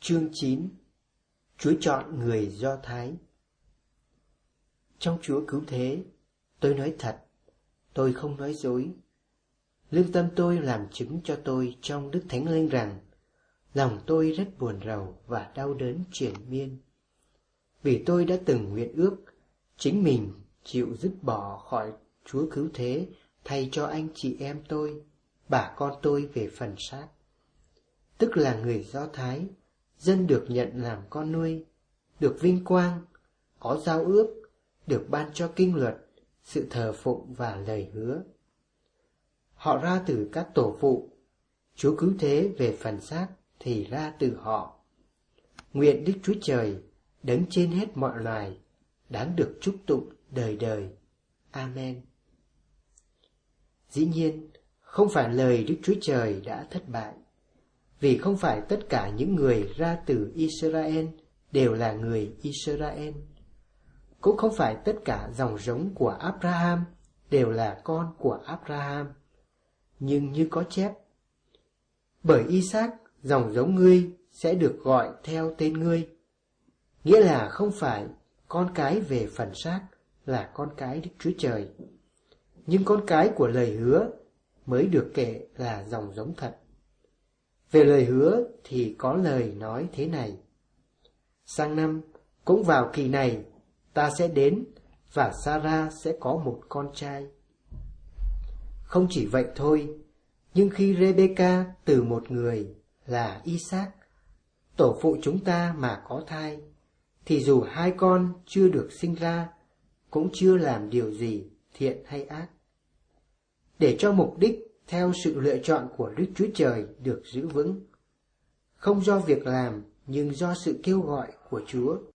Chương 9. Chúa chọn người Do Thái. Trong Chúa cứu thế, tôi nói thật, tôi không nói dối. Lương tâm tôi làm chứng cho tôi trong Đức Thánh Linh rằng lòng tôi rất buồn rầu và đau đớn triền miên. Vì tôi đã từng nguyện ước chính mình chịu dứt bỏ khỏi Chúa cứu thế thay cho anh chị em tôi, bà con tôi về phần xác. Tức là người Do Thái, dân được nhận làm con nuôi, được vinh quang, có giao ước, được ban cho kinh luật, sự thờ phụng và lời hứa. Họ ra từ các tổ phụ, Chúa cứu thế về phần xác thì ra từ họ. Nguyện Đức Chúa Trời, đấng trên hết mọi loài, đáng được chúc tụng đời đời. Amen. Dĩ nhiên, không phải lời Đức Chúa Trời đã thất bại, vì không phải tất cả những người ra từ Israel đều là người Israel. Cũng không phải tất cả dòng giống của Abraham đều là con của Abraham. Nhưng như có chép, bởi Isaac dòng giống ngươi sẽ được gọi theo tên ngươi. Nghĩa là không phải con cái về phần xác là con cái Đức Chúa Trời, nhưng con cái của lời hứa mới được kể là dòng giống thật. Về lời hứa thì có lời nói thế này: sang năm cũng vào kỳ này ta sẽ đến và Sarah sẽ có một con trai. Không chỉ vậy thôi, nhưng khi Rebecca từ một người là Isaac, tổ phụ chúng ta mà có thai, thì dù hai con chưa được sinh ra, cũng chưa làm điều gì thiện hay ác. Để cho mục đích theo sự lựa chọn của Đức Chúa Trời được giữ vững, không do việc làm nhưng do sự kêu gọi của Chúa.